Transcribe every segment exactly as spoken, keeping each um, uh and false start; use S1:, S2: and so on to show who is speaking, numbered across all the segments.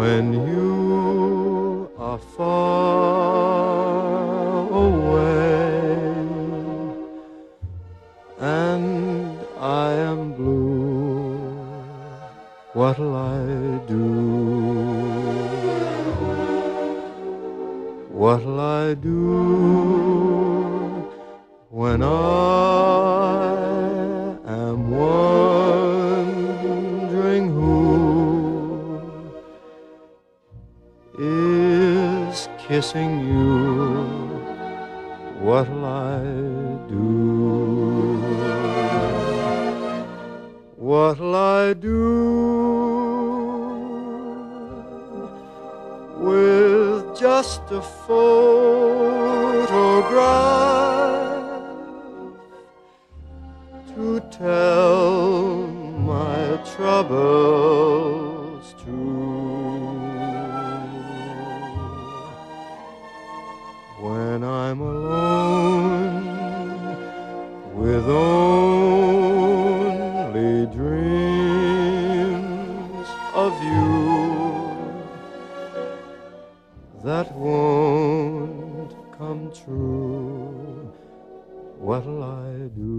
S1: when you are far away and I am blue, what'll I do? What'll I do when I am wondering who is kissing you? What'll I do? What'll I do with just a photograph to tell my troubles to? When I'm alone with only dreams of you that won't come true, what'll I do?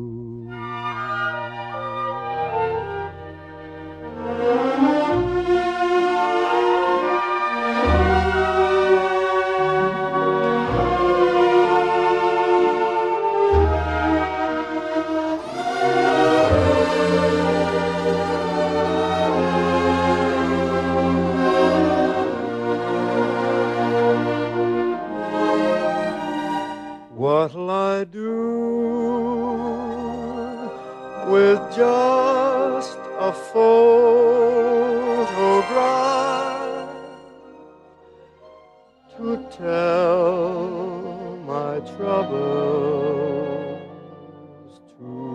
S1: What'll I do with just a photograph to tell my troubles to?